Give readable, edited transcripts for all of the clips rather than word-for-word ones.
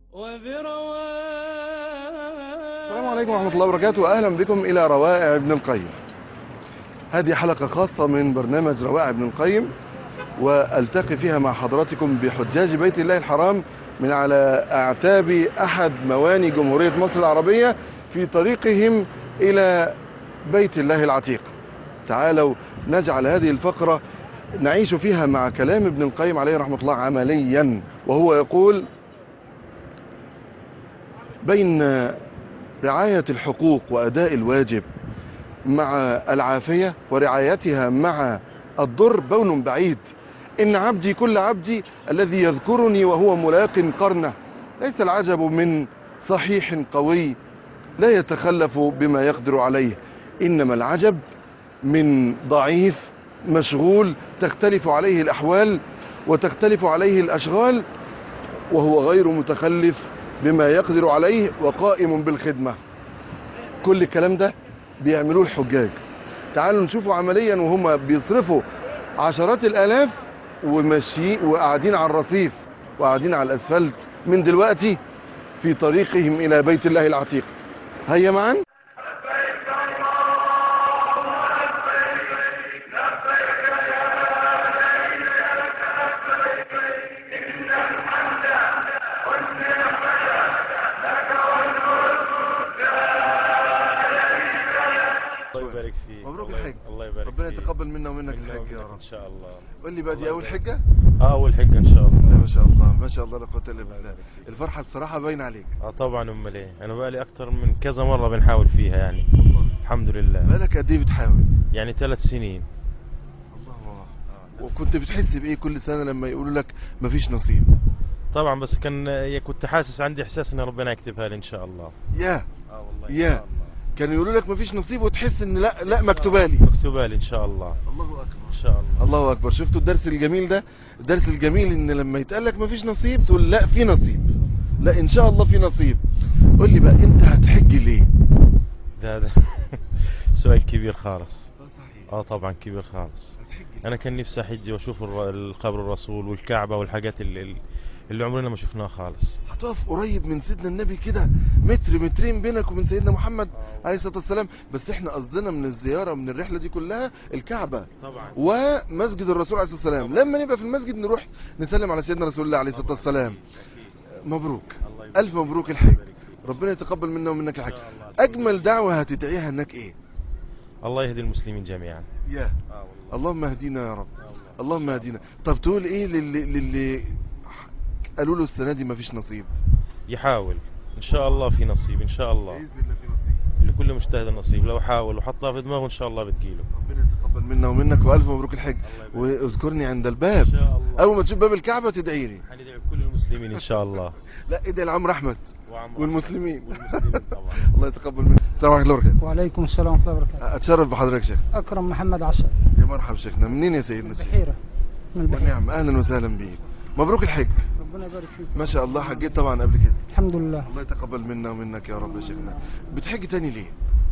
السلام عليكم ورحمة الله وبركاته، وأهلا بكم إلى روائع ابن القيم. هذه حلقة خاصة من برنامج روائع ابن القيم، وألتقي فيها مع حضراتكم بحجاج بيت الله الحرام من على أعتاب أحد مواني جمهورية مصر العربية في طريقهم إلى بيت الله العتيق. تعالوا نجعل هذه الفقرة نعيش فيها مع كلام ابن القيم عليه رحمة الله عمليا، وهو يقول: بين رعاية الحقوق وأداء الواجب مع العافية ورعايتها مع الضر بون بعيد. إن عبدي كل عبدي الذي يذكرني وهو ملاق قرنه. ليس العجب من صحيح قوي لا يتخلف بما يقدر عليه، إنما العجب من ضعيف مشغول تختلف عليه الأحوال وتختلف عليه الأشغال وهو غير متخلف بما يقدر عليه وقائم بالخدمة. كل الكلام ده بيعملوه الحجاج. تعالوا نشوفوا عمليا وهم بيصرفوا عشرات الآلاف وماشيين وقاعدين على الرصيف وقاعدين على الأسفلت من دلوقتي في طريقهم إلى بيت الله العتيق. هيا معا. مبروك الحج. الله يبارك ربنا فيك. يتقبل منا ومنك الحج يا رب ان شاء الله. قول لي بقى، دي اول حجه؟ اول حجه ان شاء الله. ما شاء الله ما شاء الله لا قوه الا بالله. الفرحه بصراحه باينه عليك. طبعا، امال ايه، انا بقى لي اكتر من كذا مره بنحاول فيها يعني. الحمد لله. بقالك قد ايه بتحاول؟ يعني 3 سنين. الله. وكنت بتحس بايه كل سنه لما يقولوا لك مفيش نصيب؟ طبعا، بس كنت حاسس، عندي احساس ان ربنا يكتبها لي ان شاء الله. يا والله يا إن شاء الله. كانوا يقولوا لك مفيش نصيب وتحس ان لا مكتوبه لي. مكتوبه لي ان شاء الله. الله اكبر ان شاء الله. الله اكبر. شفتوا الدرس الجميل ده؟ الدرس الجميل ان لما يتقال لك مفيش نصيب تقول لا في نصيب، لا ان شاء الله في نصيب. قول لي بقى، انت هتحج ليه؟ ده سؤال كبير خالص. طبعا كبير خالص. انا كان نفسي احج واشوف القبر الرسول والكعبه والحاجات اللي عمرنا ما شفناها خالص. هتقف قريب من سيدنا النبي كده متر مترين بينك وبين سيدنا محمد عليه الصلاه والسلام. بس احنا قصدنا من الزياره من الرحله دي كلها الكعبه طبعا ومسجد الرسول عليه الصلاه والسلام. لما نبقى في المسجد نروح نسلم على سيدنا رسول الله عليه الصلاه والسلام. مبروك، الف مبروك الحج. ربنا يتقبل منا ومنك الحج. اجمل دعوه هتدعيها انك ايه؟ الله يهدي المسلمين جميعا. يا اللهم اهدينا يا رب. اللهم اهدينا. طب تقول ايه للي قالوا له السنه دي مفيش نصيب؟ يحاول ان شاء الله في نصيب ان شاء الله. باذن الله في نصيب. لكل مجتهد نصيب، لو حاول وحطها في دماغه ان شاء الله بتجيله. ربنا يتقبل منا ومنك، والف مبروك الحج. واذكرني عند الباب ان شاء الله. اول ما تشوف باب الكعبه تدعي لي. هندعي كل المسلمين ان شاء الله. لا ادعي لعمرو احمد والمسلمين. طبعا. الله يتقبل منك. السلام عليكم ورحمه الله وبركاته. وعليكم السلام ورحمة الله وبركاته. اتشرف بحضرتك شيخ. أكرم محمد عسل. يا مرحبا شيخنا. منين يا سيدنا الشيخ؟ بحيرة من البحيرة. ونعم، اهلا وسهلا بيك. مبروك الحج. ربنا يبارك فيك. ما شاء الله. حجيت طبعا قبل كده؟ الحمد لله. الله يتقبل منا ومنك يا رب يا شيخنا. بتحج تاني ليه؟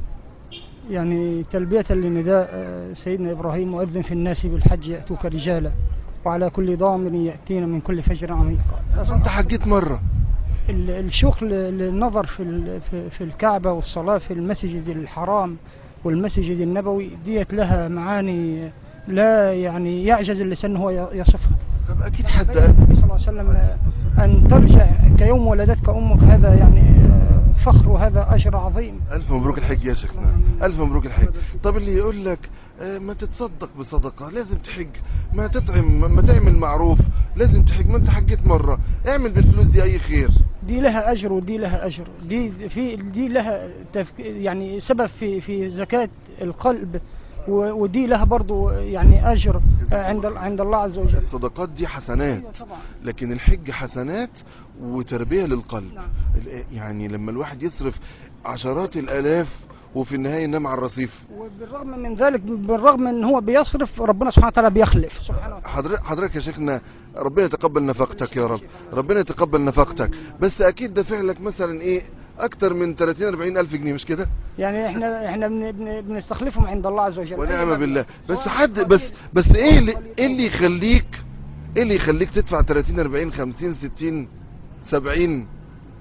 يعني تلبية لنداء سيدنا إبراهيم: وأذن في الناس بالحج يأتوك رجالا وعلى كل ضامر يأتين من كل فجر عميق. انت حجيت مره. الشغل للنظر في الكعبة والصلاة في المسجد الحرام والمسجد النبوي ديت لها معاني لا يعني يعجز اللسان هو يصفها. طب اكيد حد النبي صلى الله عليه وسلم أن ترجع كيوم ولدتك أمك، هذا يعني فخر وهذا أجر عظيم. الف مبروك الحج يا شيخنا. الف مبروك الحج. طب اللي يقول لك ما تتصدق بصدقه لازم تحج، ما تطعم، ما تعمل معروف لازم تحج، ما انت حجيت مره، اعمل بالفلوس دي اي خير. دي لها اجر ودي لها اجر. دي لها يعني سبب في زكاة القلب، ودي لها برضو يعني اجر عند الله عز وجل. الصدقات دي حسنات، لكن الحج حسنات وتربية للقلب. يعني لما الواحد يصرف عشرات الالاف وفي النهاية ينام على الرصيف. وبالرغم من ذلك، بالرغم ان هو بيصرف، ربنا سبحانه وتعالى بيخلف سبحانه وتعالى. حضرتك يا شيخنا ربنا يتقبل نفقتك يا رب. ربنا يتقبل نفقتك. بس اكيد دافع لك مثلا ايه اكتر من 30-40 الف جنيه مش كده؟ يعني احنا بنستخلفهم عند الله عز وجل. ونعم بالله. بس حد بس ايه اللي يخليك تدفع 30 40 50 60 70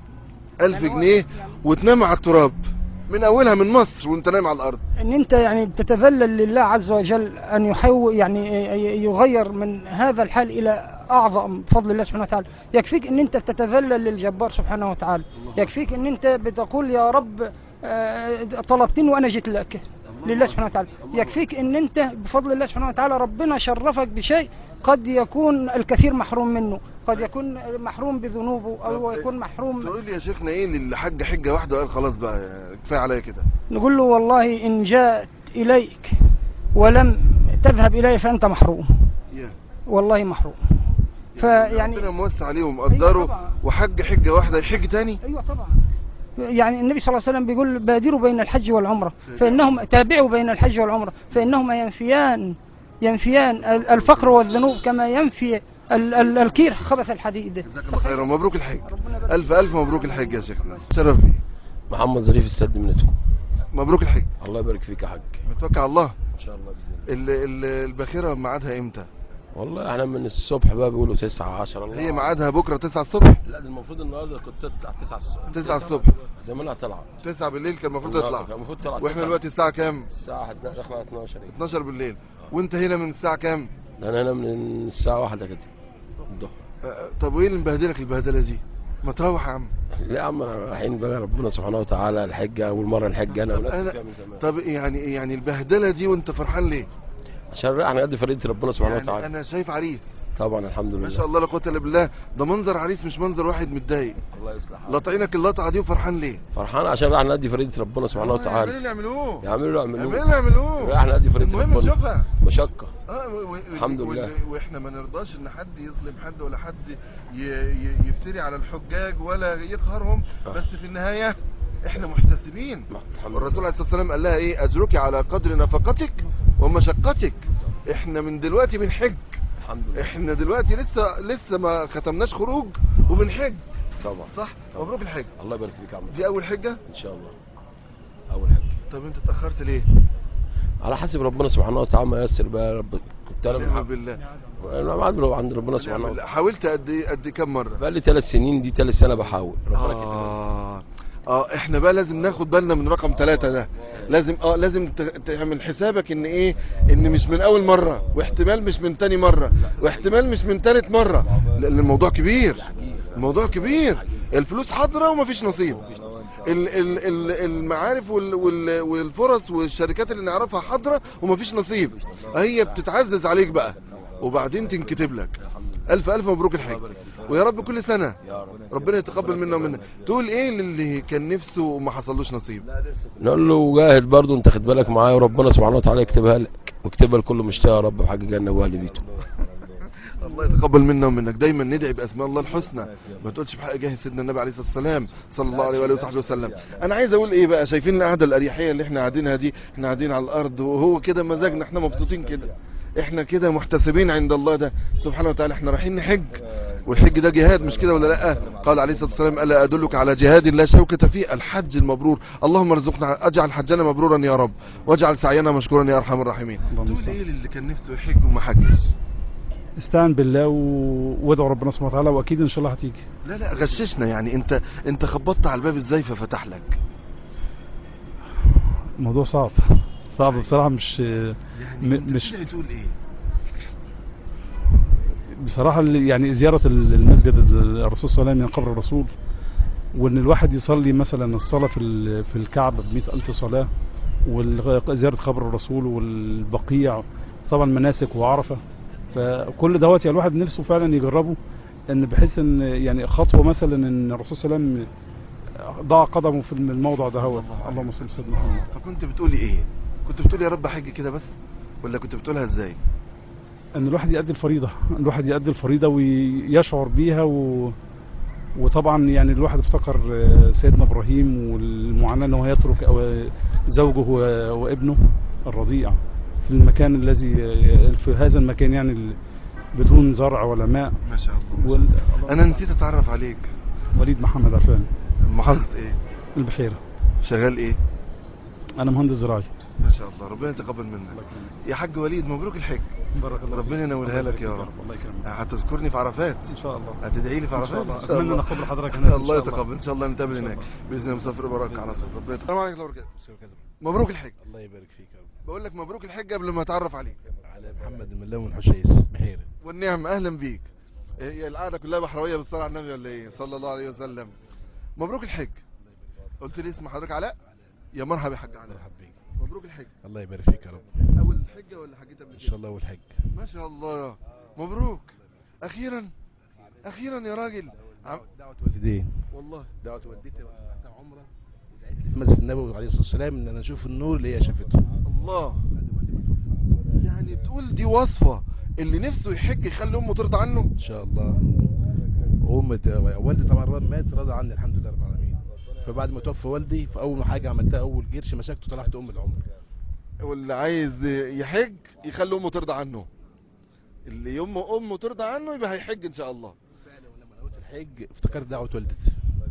1000 جنيه وتنام على التراب من اولها من مصر وانت نايم على الارض. ان انت يعني بتتذلل لله عز وجل ان يحول يعني يغير من هذا الحال الى اعظم بفضل الله سبحانه وتعالى. يكفيك ان انت تتذلل للجبار سبحانه وتعالى، يكفيك ان انت بتقول يا رب طلبتني وانا جيت لك لله سبحانه وتعالى. يكفيك ان انت بفضل الله سبحانه وتعالى ربنا شرفك بشيء قد يكون الكثير محروم منه، قد يكون محروم بذنوبه او يكون محروم. تقول لي يا شيخنا ايه اللي حج حجه واحده وقال خلاص بقى كفايه عليا كده؟ نقول له والله ان جاءت اليك ولم تذهب الي فانت محروم، والله محروم. فيعني ربنا موسع عليه ومقدره. أيوة وحج حجه واحده يحج تاني. ايوه طبعا. يعني النبي صلى الله عليه وسلم بيقول بادروا بين الحج والعمره فانهم تابعوا بين الحج والعمره فانهما ينفيان الفقر والذنوب كما ينفي الكير خبث الحديد. جزاك الله خيرا ومبروك الحج. الف مبروك الحج يا شيخنا. شرفني. محمد ظريف السد منتكم. مبروك الحج. الله يبارك فيك يا حاج. متوكل على الله ان شاء الله باذن الله. الباخره ميعادها امتى؟ والله احنا من الصبح بقى بيقولوا 9 10. الله هي ميعادها بكره 9 الصبح؟ لا ده المفروض النهارده كنت تطلع 9 الصبح. 9 الصبح زمانها طلعت 9 بالليل كان المفروض تطلع. كان المفروض تطلع. واحنا دلوقتي الساعه كام؟ الساعه داخله 12 بالليل. وانت هنا من الساعه كام؟ انا هنا من الساعه 1 كده الظهر. طب وايه اللي مبهدلك البهدله دي؟ ما تروح يا عم. لا يا عم انا رايحين بقى ربنا سبحانه وتعالى الحجه اول مره الحج انا ولاد فيها من زمان. طب يعني البهدله دي وانت فرحان ليه؟ عشان رايح نقضي فريضه ربنا سبحانه يعني وتعالى. انا شايف عريس طبعا الحمد لله ما شاء الله لا قوه الا بالله. ده منظر عريس مش منظر واحد متضايق. الله يصلح حالك. لطعينك اللطعه دي وفرحان ليه؟ فرحان عشان رايح نقضي فريضه ربنا سبحانه وتعالى. يعملوا اللي يعملوه. يعملوا اللي يعملوه. رايح نقضي فريضه ربنا. المهم نشوفها مشقه. الحمد لله. واحنا ما نرضاش ان حد يظلم حد ولا حد يفتري على الحجاج ولا يقهرهم. بس في النهايه احنا محتسبين. والرسول عليه الصلاه والسلام قال لها ايه؟ اجرك على قدر نفقتك ومشقتك. احنا من دلوقتي بنحج. الحمد لله. احنا دلوقتي لسه ما ختمناش خروج وبنحج. طبعا صح. طبعا. مبروك الحج. الله يبارك فيك يا عم. دي اول حجه ان شاء الله اول حجه. طب انت اتاخرت ليه؟ على حسب ربنا سبحانه وتعالى ما ييسر بقى يا رب. كنت انا نعم بالله. انا عند ربنا سبحانه وتعالى. حاولت قد كم مره؟ بقى لي 3 سنين. دي 3 سنه بحاول. ربنا احنا بقى لازم ناخد بالنا من رقم 3 ده. لازم تعمل حسابك ان ايه؟ ان مش من اول مره، واحتمال مش من تاني مره، واحتمال مش من تالت مره، لان الموضوع كبير. الموضوع كبير. الفلوس حاضره ومفيش نصيب. المعارف والفرص والشركات اللي نعرفها حاضره ومفيش نصيب. هي بتتعزز عليك بقى وبعدين تنكتب لك. الف مبروك الحج. ويا رب كل سنه ربنا يتقبل منا ومنك. تقول ايه للي كان نفسه وما حصلوش نصيب؟ نقول له جاهد برضه انت خد بالك معايا وربنا سبحانه وتعالى يكتبها لك ويكتبها لكل مشتاق يا رب بحق جنه واهل بيته. الله يتقبل منا ومنك. دايما ندعي باسماء الله الحسنى، ما تقولش بحق جاه سيدنا النبي عليه الصلاه والسلام صلى الله عليه واله وصحبه وسلم. انا عايز اقول ايه بقى؟ شايفين القعده الاريحيه اللي احنا قاعدينها دي؟ احنا قاعدين على الارض وهو كده مزاجنا، احنا مبسوطين كده، احنا كده محتسبين عند الله ده سبحانه وتعالى. احنا رايحين نحج، والحج ده جهاد مش كده ولا لا؟ قال عليه الصلاه والسلام الا ادلك على جهاد لا شوكة فيه؟ الحج المبرور. اللهم ارزقنا، اجعل حجنا مبرورا يا رب، واجعل سعينا مشكورا يا ارحم الراحمين. تقول ايه اللي كان نفسه يحج وما حجش؟ استعن بالله وادعو ربنا سبحانه وتعالى واكيد ان شاء الله هتيجي. لا غششنا يعني. انت خبطت على الباب ازاي ففتح لك؟ الموضوع صعب بصراحه. مش مش تقول ايه بصراحه؟ يعني زياره المسجد الرسول صلى الله عليه وسلم من قبر الرسول، وان الواحد يصلي مثلا الصلاه في الكعبه ب100,000 صلاه، وزياره قبر الرسول والبقيع، طبعا مناسك وعرفه. فكل دوت يعني الواحد نفسه فعلا يجربه، ان بحيث ان يعني خطوه مثلا ان الرسول صلى الله عليه وسلم ضع قدمه في الموضع ده. هو اللهم صل وسلم على محمد. فكنت بتقولي ايه؟ كنت بتقولي يا رب حج كده بس، ولا كنت بتقولها ازاي؟ ان الواحد يؤدي الفريضه، ويشعر بيها وطبعا يعني الواحد افتكر سيدنا ابراهيم والمعاناه انه يترك زوجه وابنه الرضيع في المكان الذي في هذا المكان يعني بدون زرع ولا ماء. ما شاء الله. انا نسيت اتعرف عليك. وليد محمد عفان. محافظة ايه؟ البحيرة. شغال ايه؟ انا مهندس زراعي. ما شاء الله، ربنا يتقبل منك. يا حاج وليد مبروك الحج. بارك الله ربنا ينولها لك يا رب. الله يكرمك. هتذكرني في عرفات ان شاء الله. هتدعي لي في ان شاء عرفات الله. ان شاء اتمنى الله. نقابل حضرتك هناك. الله يتقبل ان شاء الله، نتقابل هناك باذن الله. مسافر براك على طول. ربنا السلام عليكم ورحمه الله وبركاته. مبروك الحج. الله يبارك فيك يا رب. بقول لك مبروك الحج قبل ما اتعرف عليك. على محمد الملاوي من حشيش بحيره. والنعم، اهلا بيك. هي القعده كلها بحرويه بالصلاه على النبي ولا ايه؟ صلى الله عليه وسلم. مبروك الحج. قلت لي اسم حضرتك علاء؟ يا مرحبا يا حاج علاء. مرحبا بيك. مبروك الحج. الله يبارك فيك يا رب. اول حجه ولا حجيت قبل كده؟ ان شاء الله اول حج. ما شاء الله، مبروك. اخيرا اخيرا يا راجل. دعوه والدين. والله دعوه والدتي وقتها عمره، ودعيت لي في مسجد النبوي عليه الصلاه والسلام ان انا اشوف النور اللي هي شافته. الله. يعني تقول دي وصفه اللي نفسه يحج يخلي امه ترضى عنه. ان شاء الله. والدي طبعا مات رضى عني الحمد لله رب العالمين. فبعد ما توفى والدي، فاول حاجه عملتها اول قرش مسكته طلعت العمر. واللي عايز يحج يخلي امه ترضى عنه. اللي امه ترضى عنه يبقى هيحج ان شاء الله. فعلا ولما نويت الحج افتكرت دعوه والدتي،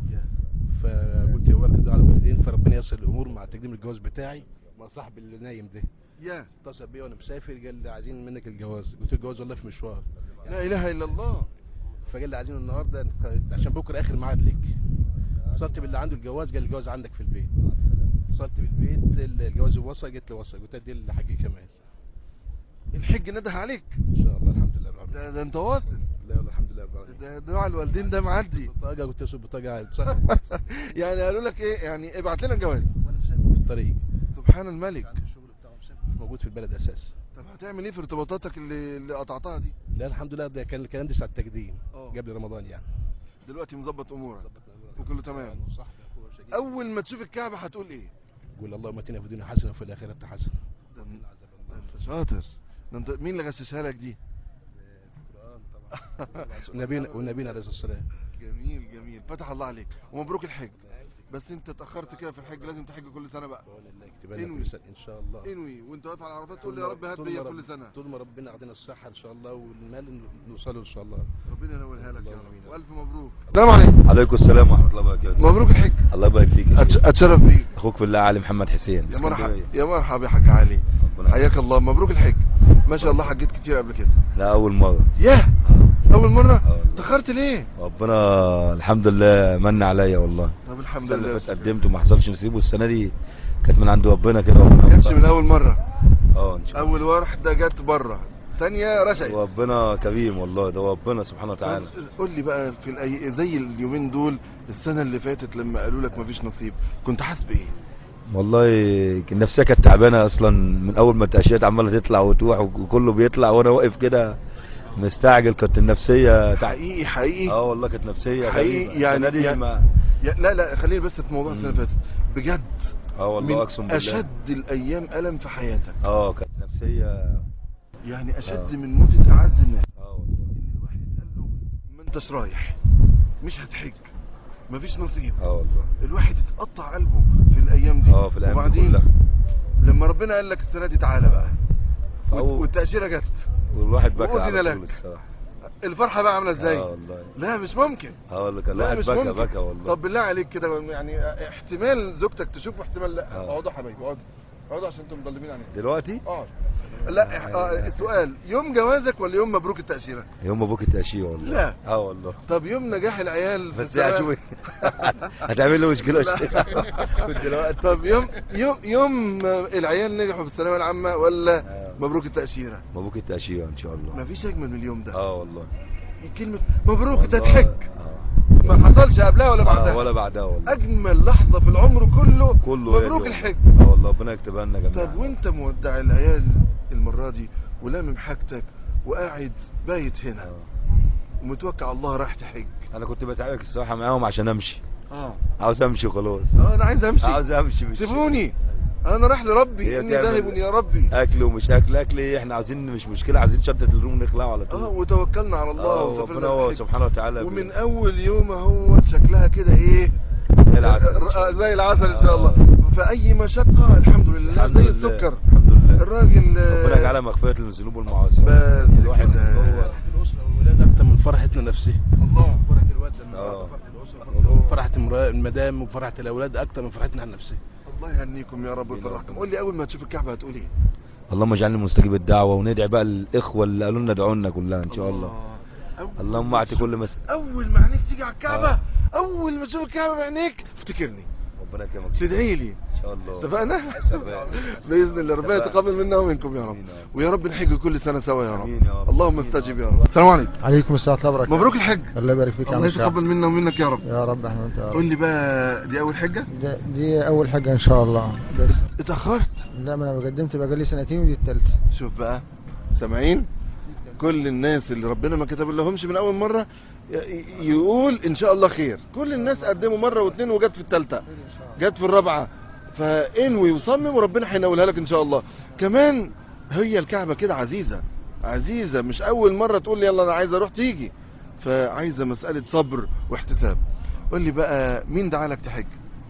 فقلت يا ورك على الوالدين، فربنا ييسر الامور مع تقديم الجواز بتاعي مع صاحبي اللي نايم ده. يا اتصل بيا وانا مسافر، قال لي عايزين منك الجواز. قلت له الجواز والله في مشوار. لا اله الا الله. فقال لي عايزين النهارده عشان بكره اخر ميعاد ليك. اتصلت باللي عنده الجواز، قال لي الجواز عندك في البيت. اتصلت بالبيت، الجواز وصل، قلت له وصل. قلت ادي الحاج كمال. الحج نده عليك ان شاء الله الحمد لله رب العالمين. ده انت واصل. لا والله الحمد لله رب العالمين. ده دعاء الوالدين ده معدي. بطاقه قلت له بطاقه يعني قالوا لك ايه؟ يعني ابعت لنا الجواز. وانا مسافر في الطريق. سبحان الملك. عندي الشغل بتاعه مسافر مش موجود في البلد اساسا. طب هتعمل ايه في ارتباطاتك اللي قطعتها دي؟ لا الحمد لله، ده كان الكلام ده ساعه التقديم اه. قبل رمضان يعني. دلوقتي مظبط امورك ظبطنا وكله تمام. صاحبي اخويا شقيق. اول ما تشوف الكعبه هتقول ايه؟ قول اللهم اتنا في الدنيا حسنه وفي الاخره حسنه. ده انت شاطر. ده انت مين اللي غششها لك دي؟ القران طبعا. والنبينا عليه الصلاه والسلام. جميل جميل، فتح الله عليك ومبروك الحج. بس انت اتاخرت كده في الحج، لازم تحج كل سنه بقى. بقول الله يكتبها لنا انوي. كل سنه ان شاء الله. انوي وانت واقف على عرفات تقول يا رب هات ليا كل سنه. طول ما ربنا يعطينا الصحه ان شاء الله والمال نوصله ان شاء الله. ربنا ينولها لك يا اللهم رب، امين. والف مبروك. السلام عليكم. عليكم السلام ورحمه الله وبركاته. مبروك الحج. الله يبارك فيك. اتشرف بيك. اخوك في الله علي محمد حسين. يا مرحبا يا مرحبا يا حاج علي. حياك الله. مبروك الحج. ما شاء الله حجيت كتير قبل كده. لا اول مره. ياه اول مره. اتاخرت ليه؟ ربنا الحمد لله من عليا والله. طب الحمد السنه لله. اللي فاتت قدمت وما حصلش نصيب، والسنه دي كانت من عند ربنا كده. ما كانتش من اول مره. ان شاء الله. اول واحده جت بره، ثانيه رشقت. ربنا كريم والله، ده ربنا سبحانه وتعالى. قول لي بقى في زي اليومين دول، السنه اللي فاتت لما قالوا لك مفيش نصيب كنت حاسس بايه؟ والله النفسيه كانت تعبانه اصلا من اول ما التاشيرات عماله تطلع وتروح وكله بيطلع وانا واقف كده مستعجل. كانت النفسيه حقيقي حقيقي. والله كانت نفسيه حقيقي يعني لا خليني بس في موضوع السنه اللي فاتت بجد. والله اقسم بالله اشد الايام الم في حياتك. كانت نفسيه يعني اشد من موتة اعز الناس. والله ان الواحد قال له ما انتش رايح، مش هتحج، مفيش نصيب. والله الواحد اتقطع قلبه في الايام دي. في الايام وبعدين دي كلها. لما ربنا قال لك السنه دي تعالى بقى والتاشيره جت والواحد بكى وأذن على لك. طول الصراحه. الفرحه بقى عامله ازاي؟ والله لا مش ممكن. والله كان لا الواحد مش بكى ممكن. بكى والله. طب بالله عليك كده، يعني احتمال زوجتك تشوف واحتمال لا. اقعدوا يا حبايبي اقعدوا عشان انتم مضلمين علينا دلوقتي. لا السؤال يوم جوازك ولا يوم مبروك التأشيرة؟ يوم مبروك التأشيرة والله. لا والله. طب يوم نجاح العيال في بس هشوف هتعمل له مشكلة دلوقتي. طب يوم العيال نجحوا في الثانوية العامة ولا مبروك التأشيرة؟ مبروك التأشيرة ان شاء الله. مفيش اجمل من اليوم ده. والله. كلمة مبروك انت تحج ما حصلش قبلها ولا بعدها. ولا بعدها والله. اجمل لحظة في العمر كله مبروك الحج. والله ربنا يكتبها لنا جميعا. طب وانت مودع العيال المرة دي ولامم حاجتك وقاعد بايت هنا ومتوكل على الله رايح تحج. انا كنت بتعبك الصراحة معاهم عشان امشي. عاوز امشي خلاص. انا عايز امشي. عاوز امشي مش سيبوني انا رايح لربي اني ذاهب يا ربي. اكل ومش اكل ايه، احنا عايزين مش مشكله، عايزين شنطه الهدوم نخلعها على طول. وتوكلنا على الله وسافرنا هو سبحانه وتعالى. ومن اول يوم اهو شكلها كده ايه زي العسل. زي العسل ان شاء الله. فاي مشقه الحمد لله زي السكر. الحمد لله. الراجل ربنا يجعلها مغفره للذنوب والمعاصي. بس الواحد جوه الاسره والولاد اكتر من فرحتنا نفسها. الله. فرحه الواد لما فرحه الاسره، فرحه المدام وفرحه الاولاد اكتر من فرحتنا عن نفسها. الله يهنيكم يا رب ويفرحكم. قول لي اول ما تشوف الكعبه هتقول ايه؟ اللهم اجعلني مستجيب الدعوه، وندعي بقى الاخوه اللي قالوا لنا ادعوا لنا كلها ان شاء الله. اللهم اعطي كل مسا. اول ما عينيك تيجي على الكعبه، اول ما تشوف الكعبه بعينيك افتكرني، ربنا يكرمك، تدعي لي ان شاء الله. اتفقنا؟ باذن الله. ربنا يتقبل منا ومنكم يا رب، ويا رب نحج كل سنه سوا يا رب. اللهم استجب يا رب. السلام عليكم. عليكم السلام ورحمه الله وبركاته. مبروك الحج. الله يبارك فيك. الله يتقبل منا ومنك يا رب. يا رب احنا وانت. قول لي بقى، دي اول حجه؟ دي اول حجه ان شاء الله. اتاخرت؟ لا، ما انا قدمت بقى لي سنتين ودي الثالثه. شوف بقى، سامعين؟ كل الناس اللي ربنا ما كتب لهمش من اول مره يقول ان شاء الله خير. كل الناس قدموا مره واثنين وجت في الثالثه، جت في الرابعه، فانوي وصمم وربنا هينولها لك ان شاء الله. كمان هي الكعبه كده عزيزه عزيزه، مش اول مره تقول لي يلا انا عايز اروح تيجي، فعايزه مساله صبر واحتساب. قول لي بقى، مين دعا لك تحج؟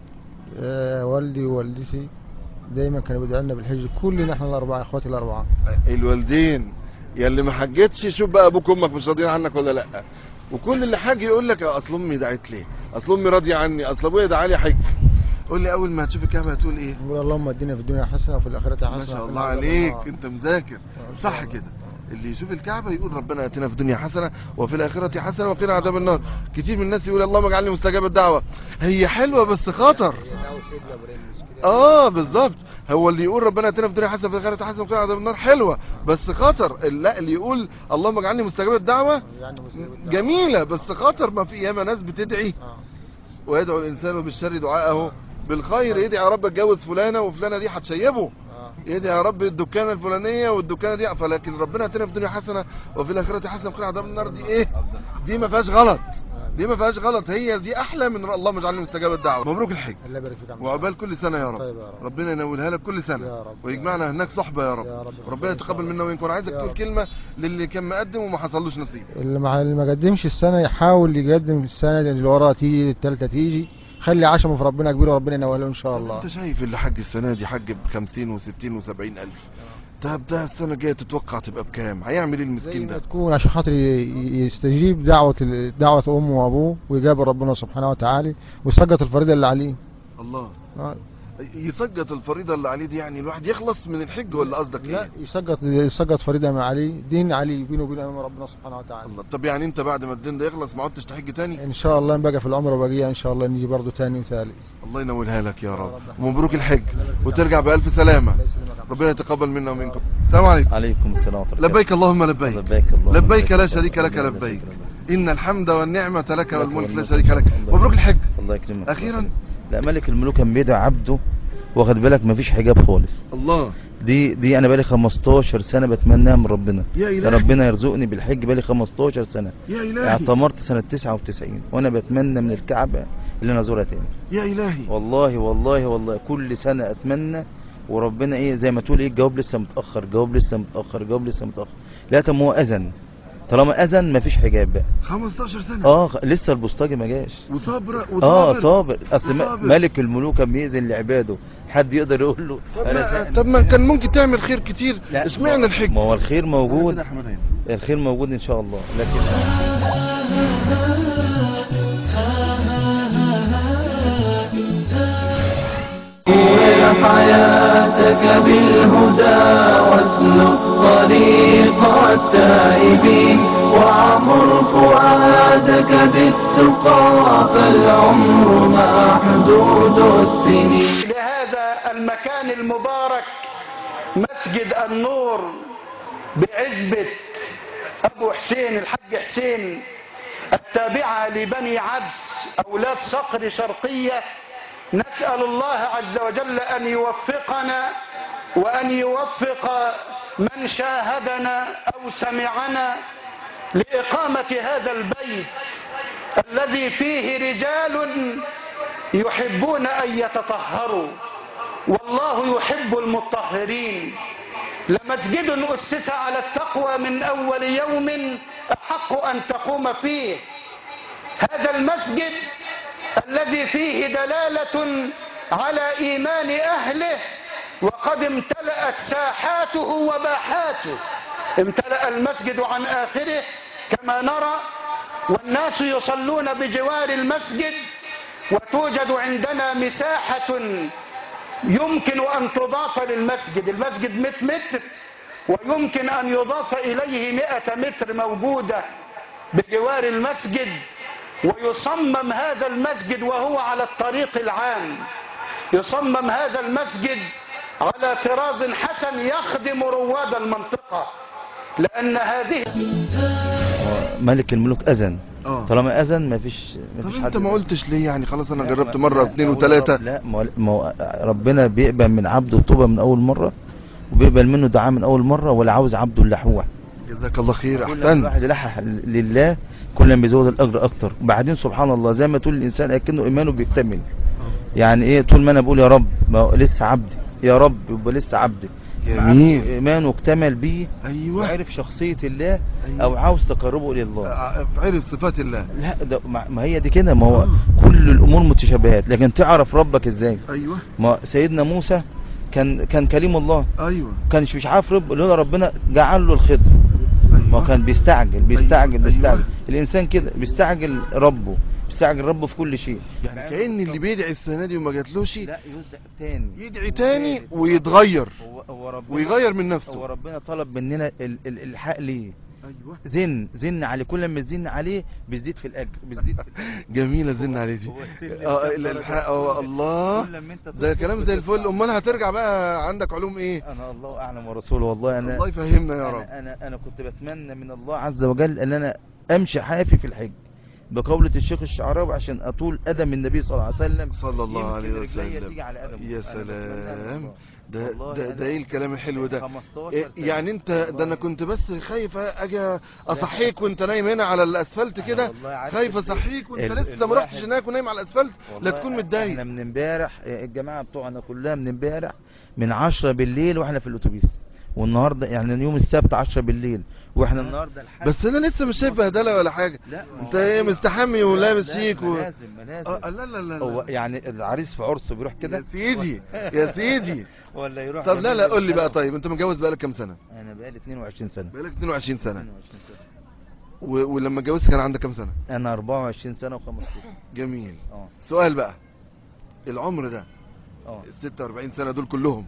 والدي ووالدتي دايما كانوا بيدعوا لنا بالحج، كلنا احنا الاربعه، اخواتي الاربعه. الوالدين يا اللي ما حجتش، شوف بقى ابوك وامك مش راضيين عنك ولا لا. وكل اللي حج يقول لك اصل امي دعت لي، اصل امي راضيه عني، اصل ابويا دعا لي حج. قول لي اول ما هتشوف الكعبه هتقول ايه؟ نقول اللهم ادينا في الدنيا حسنه وفي الاخره حسنه. ما شاء الله عليك، انت مذاكر صح كده. اللي يشوف الكعبه يقول ربنا اتنا في الدنيا حسنه وفي الاخره حسنه وقنا عذاب النار. كتير من الناس يقول اللهم اجعلني مستجاب الدعوه. هي حلوه بس خطر. بالظبط. هو اللي يقول ربنا اتنا في الدنيا حسنه وفي الاخره حسنه وقنا عذاب النار حلوه بس خطر. لا، اللي يقول اللهم اجعلني مستجاب الدعوه جميله بس خطر. ما في ياما ناس بتدعي ويدعو الانسان بالشر دعاءه بالخير. يدعي يا رب اتجوز فلانه وفلانه دي هتشيبه، يدعي يا رب الدكانه الفلانيه والدكانه دي، فلكن ربنا اتنا في الدنيا حسنه وفي الاخره حسنه وقنا عذاب النار دي ايه؟ دي ما فيهاش غلط، دي ما فيهاش غلط. هي دي احلى من اللهم اجعلني مستجاب الدعوه. مبروك الحج. الله يبارك فيك وعقبال كل سنه يا رب. طيب يا رب. ربنا ينولها لك كل سنه يا رب. ويجمعنا هناك صحبه يا رب. يا رب. ربنا يتقبل منا ومنكم. عايزك تقول كلمه للي كان مقدم وما حصلوش نصيب. اللي ما قدمش السنه يحاول يقدم السنه اللي وراها تيجي، الثالثه تيجي، خلي عشمه في ربنا كبير وربنا ينوله ان شاء الله. انت شايف اللي حج السنه دي حج ب 50 و60 و70 الف، ده السنه الجايه تتوقع تبقى بكام؟ هيعمل ايه المسكين ده؟ تكون عشان خاطر يستجيب دعوه امه وابوه ويقابل ربنا سبحانه وتعالى ويسقط الفريضه اللي عليه. الله. يسقط الفريضه اللي عليه دي يعني الواحد يخلص من الحج ولا قصدك لا، ايه؟ يسقط فريضه ما عليه، دين عليه بينه وبين امام ربنا سبحانه وتعالى. الله. طب يعني انت بعد ما الدين ده يخلص ما عدتش تحج تاني؟ ان شاء الله نبقى في العمره وبقيه ان شاء الله نيجي برضه تاني وثالث. الله ينولها لك يا رب. ومبروك الحج وترجع بألف سلامه. ربنا يتقبل منا ومنكم. السلام عليكم. عليكم السلام ورحمه الله. لبيك اللهم لبيك. لبيك لا شريك لك لبيك. ان الحمد والنعمه لك والملك لا شريك لك. مبروك الحج. الله يكرمك. اخيرا. لا، ملك الملوك كان بيدعي عبده، واخد بالك، مفيش حجاب خالص. الله. دي انا بقالي 15 سنه بتمناها من ربنا. يا إلهي. ربنا يرزقني بالحج بقالي 15 سنه. يا إلهي. اعتمرت سنه 99 وانا بتمنى من الكعبه اللي انا ازورها تاني. يا إلهي. والله والله والله كل سنه اتمنى، وربنا ايه زي ما تقول ايه، الجواب لسه متاخر، الجواب لسه متاخر، الجواب لسه متاخر. لا، طب ما هو اذن، طالما اذن مفيش حجاب بقى. 15 سنه. لسه البوسطجي ما جاش. وصابر. صابر. اصل ملك الملوك كان بيأذن لعباده، حد يقدر يقول له طب ما كان ممكن تعمل خير كتير، اشمعنى الحج؟ ما هو الخير موجود، الخير موجود ان شاء الله. لكن حياتك بالهدى واسلك طريق التائبين وعمر فؤادك بالتقى فالعمر محدود السنين. لهذا المكان المبارك مسجد النور بعزبة أبو حسين الحاج حسين التابعة لبني عبس أولاد صقر شرقية. نسأل الله عز وجل أن يوفقنا وأن يوفق من شاهدنا أو سمعنا لإقامة هذا البيت الذي فيه رجال يحبون أن يتطهروا، والله يحب المطهرين. لمسجد أسس على التقوى من أول يوم أحق أن تقوم فيه. هذا المسجد الذي فيه دلالة على إيمان أهله، وقد امتلأت ساحاته وباحاته. امتلأ المسجد عن آخره كما نرى، والناس يصلون بجوار المسجد، وتوجد عندنا مساحة يمكن أن تضاف للمسجد، المسجد 100 متر ويمكن أن يضاف إليه 100 متر موجودة بجوار المسجد، ويصمم هذا المسجد وهو على الطريق العام، يصمم هذا المسجد على طراز حسن يخدم رواد المنطقة، لأن هذه ملك الملوك أذن. طالما أذن مفيش طب حد. انت ما قلتش ليه يعني؟ خلاص انا جربت مرة واثنين وثلاثة. لا ربنا بيقبل من عبده التوبة من أول مرة، وبيقبل منه دعاء من أول مرة، ولا عاوز عبده اللحوح. جزاك الله خير، كل احسن. الواحد يلحح لله كل ما بيزود الأجر أكتر. وبعدين سبحان الله زي ما تقول الإنسان أكنه إيمانه بيكتمل. يعني إيه؟ طول ما أنا بقول يا رب ما لسه عبدي، يا رب يبقى لسه عبدي. جميل. إيمانه اكتمل بيه. أيوة. وعرف شخصية الله. أيوة. أو عاوز تقربه إلى الله. عرف صفات الله. لا ده ما هي دي كده. ما هو كل الأمور متشابهات، لكن تعرف ربك إزاي؟ أيوة. ما سيدنا موسى كان كليم الله. أيوة. كانش مش عارف لولا ربنا جعل له الخضر. أيوة. ما كان بيستعجل. أيوة. الإنسان كده بيستعجل ربه في كل شيء. يعني كأن اللي بيدعي السنة دي وما جاتلوش لا يدعي تاني ويتغير. هو ربنا ويغير من نفسه. هو ربنا طلب مننا الحق ليه؟ ايوه. زن عليه، كل ما تزن عليه بيزيد في الاجر، جميله زن عليه دي. الحق الله، ده كلام زي الفل. امال هترجع بقى عندك علوم ايه؟ انا الله اعلم ورسوله. والله انا الله يفهمنا يا رب. انا كنت بتمنى من الله عز وجل ان انا امشي حافي في الحج بقولة الشيخ الشعراوي عشان اطول قدم النبي صلى الله عليه وسلم. صلى الله عليه وسلم. يا سلام. ده ايه الكلام الحلو ده؟ يعني انت ده انا كنت بس خايف اجي اصحيك وانت نايم هنا على الاسفلت كده، خايف اصحيك وانت لسه ما رحتش هناك ونايم على الاسفلت لا تكون متضايق. احنا من امبارح الجماعه بتوعنا كلها من امبارح من 10 بالليل واحنا في الاتوبيس، والنهارده يعني يوم السبت 10 بالليل واحنا النهارده الحد. بس انا لسه مش شايف بهدله ولا حاجه. انت ايه مستحمي ولابس شيك لازم لا هو يعني العريس في عرسه بيروح كده يا سيدي ولا يروح. طب لا قول لي بقى، طيب انت متجوز بقالك كام سنه؟ انا بقالي 22 سنه. بقالك 22 سنه. ولما اتجوزت كان عندك كام سنه؟ انا 24 سنه و5 شهور. جميل. سؤال بقى، العمر ده ال 46 سنه دول كلهم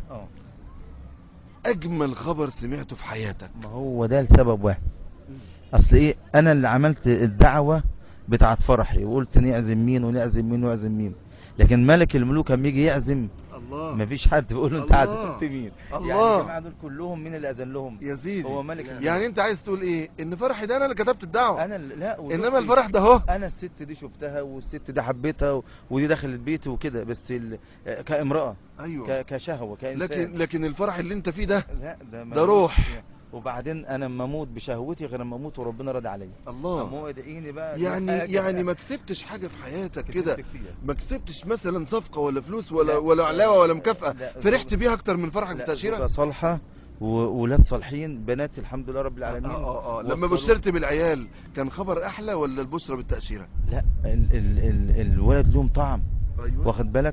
اجمل خبر سمعته في حياتك؟ ما هو ده لسبب واحد. اصل ايه، انا اللي عملت الدعوه بتاعت فرحي وقلت نعزم مين ونعزم مين ونعزم مين، لكن ملك الملوك لما يجي يعزم الله مفيش حد بيقول له انت عزمت مين. الله. يعني الجماعه دول كلهم مين اللي اذن لهم؟ يا سيدي هو ملك يعني انت عايز تقول ايه؟ ان فرحي ده انا اللي كتبت الدعوه. انا لا انما الفرح ده اهو انا الست دي شفتها والست دي حبيتها ودي دخلت بيتي وكده، بس كامراه. ايوه. كشهوه كانسان. لكن الفرح اللي انت فيه ده لا ده روح. وبعدين انا اما اموت بشهوتي غير اما اموت وربنا راضي عليا. الله. هو ادعيني بقى. يعني ما كسبتش حاجه في حياتك كده؟ ما كسبتش مثلا صفقه ولا فلوس ولا علاوه ولا مكافاه فرحت بيها اكتر من فرحك بالتاشيره؟ صالحه وولاد صالحين، بنات الحمد لله رب العالمين. لما بشرت بالعيال كان خبر احلى ولا البشرة بالتاشيره؟ لا الولد لهم طعم. أيوة. واخد بالك.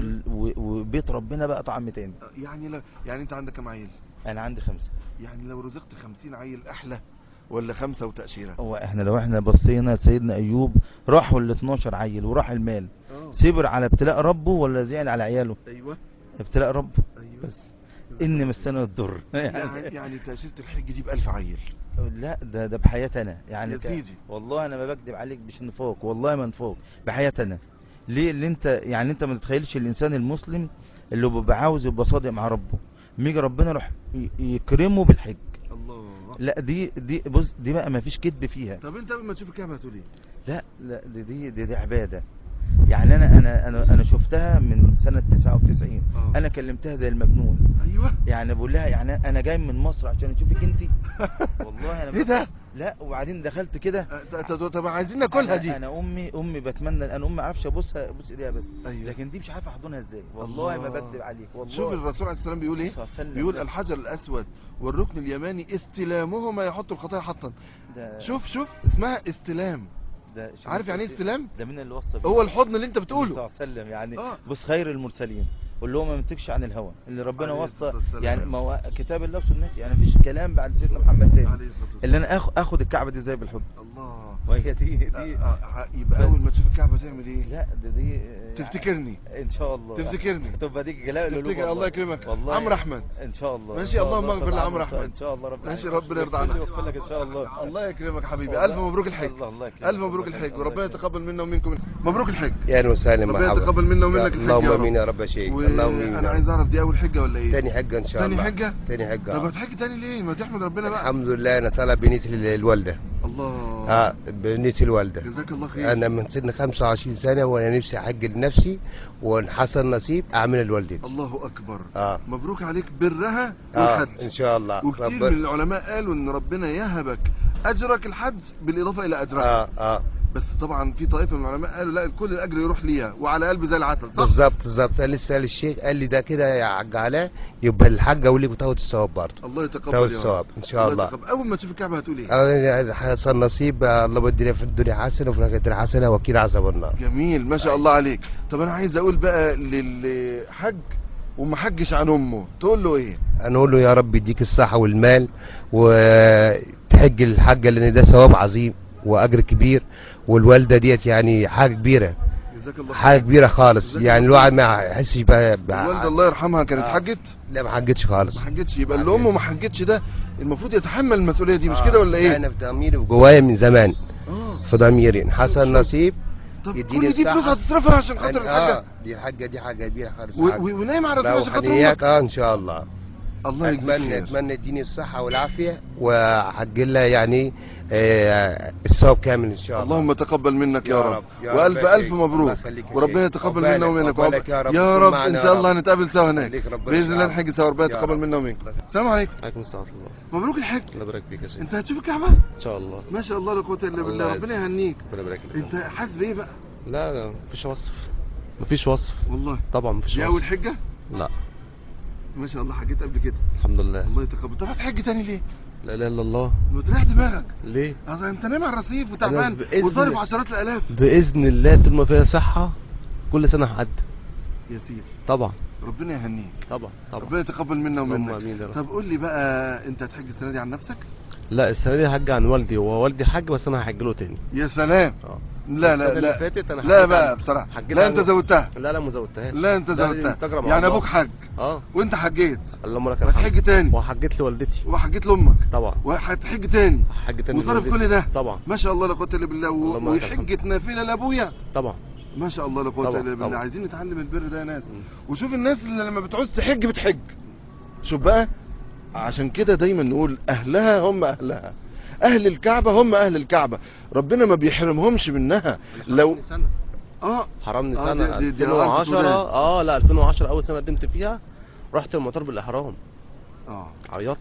وبيت ربنا بقى طعم تاني. يعني انت عندك كام عيل؟ انا عندي 5. يعني لو رزقت 50 عيل احلى ولا 5 وتاشيره؟ هو لو احنا بصينا سيدنا ايوب راحوا ال 12 عيل وراح المال. صبر على ابتلاء ربه ولا زعل على عياله؟ ايوه ابتلاء ربه. ايوه. بس ان مسنا الضر. يعني تاشيره الحج دي ب1000 عيل؟ لا ده بحياتي انا يعني. يا سيدي والله انا ما بكذب عليك مش نفوق، والله ما نفوق بحياتي انا. ليه؟ اللي انت يعني انت ما تتخيلش الانسان المسلم اللي بيبقى عاوز يبقى صادق مع ربه، يجي ربنا يروح يكرمه بالحج. الله. لا دي بص دي بقى ما فيش كذب فيها. طب انت لما تشوف الكعبه هتقول ايه؟ لا دي عباده. يعني انا شفتها من سنه 99. انا كلمتها زي المجنون. ايوه. يعني بقول لها يعني انا جاي من مصر عشان اشوفك انت. والله انا ايه ده؟ لا وبعدين دخلت كده. طب عايزين ناكلها دي. انا امي بتمنى، انا امي ما اعرفش ابوس ايديها بس. أيوة. لكن دي مش عارف احضنها ازاي. والله ما بكذب عليك. والله شوف الرسول عليه السلام بيقول ايه؟ بيقول الحجر الاسود والركن اليماني استلامهما يحط الخطايا حطا. شوف اسمها استلام. عارف يعني ايه استلام؟ ده من اللي وصف هو الحضن اللي انت بتقوله صلى الله عليه وسلم. يعني بص خير المرسلين قول لهم ما يمتكش عن الهوى اللي ربنا وصى. يعني ما هو كتاب الله وسنتي، يعني مفيش كلام بعد سيدنا محمد تاني. اللي انا اخد الكعبه دي زي بالحضن. الله. وهي دي يبقى اول ما تشوف الكعبه تعمل ايه؟ لا دي تفتكرني ان شاء الله تفتكرني تبقى ديك جلاء القلوب تفتكر. الله يكرمك. والله عمرو احمد ان شاء الله ماشي. اللهم اغفر لعمرو احمد ان شاء الله ربنا ماشي. ربنا يرضى عنك. يغفر لك ان شاء الله. الله يكرمك حبيبي. الف مبروك الحج. الله يكرمك. الف مبروك الحج وربنا يتقبل منا ومنكم. مبروك الحج. يا اهلا وسهلا. ربنا يتقبل منا ومنك الحج. اللهم امين يا رب يا شيخ. اللهم امين. انا عايز اعرف دي اول حجه ولا ايه؟ تاني حجه ان شاء الله. تاني حجه. تاني حجه. طب هتحج تاني ليه؟ ما تحمد ربنا بقى. الحمد لله انا طالع بنيه الوالده. الله. بنيه الوالده. جزاك الله خير. انا من سن 25 سنه وانا نفسي احج لنفسي وان حصل نصيب اعمل لوالدتي. الله اكبر. مبروك عليك برها ان شاء الله. وكتير من العلماء قالوا ان ربنا يهبك اجرك الحج بالاضافه الى اجرها. بس طبعا في طائفه من العلماء قالوا لا كل الاجر يروح ليها وعلى قلب زي العسل. صح بالظبط. انا لسه قال الشيخ قال لي ده كده يا حاج علاء يبقى الحاجه واللي بتاخد الثواب برضه. الله يتقبل. تاخد الثواب ان شاء الله. اول ما تشوف الكعبه هتقول ايه؟ حصل نصيب الله بدينا في الدنيا حسنه وفي الاخره حسنه وكيل عذاب النار. جميل ما شاء الله عليك. طب انا عايز اقول بقى للحج وما حجش عن امه تقول له ايه؟ انا اقول له يا رب يديك الصحه والمال وتحج الحاجه لان ده ثواب عظيم واجر كبير والوالده ديت يعني حاجه كبيره. جزاك الله حاجه كبيره خالص. يعني الواحد ما يحسش بقى الوالده الله يرحمها كانت حجت؟ لا ما حجتش خالص. ما حجتش. يبقى اللي امه ما حجتش ده المفروض يتحمل المسؤوليه دي. مش كده ولا ايه؟ انا في ضميري وجوايا من زمان. في ضميري ان حصل نصيب طب كل دي فلوس هتصرفها عشان خاطر الحاجه؟ دي الحاجه دي حاجه كبيره خالص. ونايم على راسها عشان خاطر امك. ان شاء الله. الله يجزيك. اتمنى يديني الصحه والعافيه وحج لها يعني الثواب كامل ان شاء الله. اللهم تقبل منك يا رب. والف الف مبروك وربنا يتقبل منا ومنك. يا رب ان شاء الله هنتقابل سوا هناك باذن الله. نحج سوا ربنا يتقبل منا ومنك. السلام عليكم. عليكم السلام ورحمه الله. مبروك الحج. الله يبارك فيك يا سيدي. انت هتشوف الكعبه ان شاء الله. ما شاء الله لا قوه الا بالله. ربنا يهنيك. ربنا يبارك لك. انت حاسس بايه بقى؟ لا مفيش وصف. مفيش وصف والله. طبعا مفيش وصف. دي اول حجه؟ لا ما شاء الله حجيت قبل كده. الحمد لله. الله يتقبل. طب هتحج تاني ليه؟ لا اله الا الله. ما تريح دماغك. ليه؟ انت نايم على الرصيف وتعبان وصارف عشرات الالاف. باذن الله طول ما فيها صحه كل سنه هعدي يا سيدي. طبعا ربنا يهنيك. طبعا ربنا يتقبل منا ومنك. امين يا رب. طب قول لي بقى انت هتحج السنه دي عن نفسك؟ لا السنه دي هحج عن والدي ووالدي حج بس انا هحج له تاني. يا سلام. لا أنا لا بقى بصراحه لا انت زودتها. لا ما زودتهاش. لا انت زودتها. يعني ابوك حج وانت حجيت. اللهم لك الحمد. هتحج تاني وحجيت لوالدتي وحجيت لامك طبعا وهتحج تاني. هحج تاني وصرف كل ده طبعا. ما شاء الله لا قوه الا بالله. وحجه نافله لابويا طبعا. ما شاء الله لا قوه الا بالله. عايزين نتعلم البر ده يا ناس. وشوف الناس اللي لما بتعوز تحج بتحج. شوف بقى عشان كده دايما نقول اهلها هم اهلها. اهل الكعبه هم اهل الكعبه. ربنا ما بيحرمهمش منها. لو سنة. حرمني سنه 2010. لا 2010 اول سنه قدمت فيها رحت المطار بالاحرام. عيطت.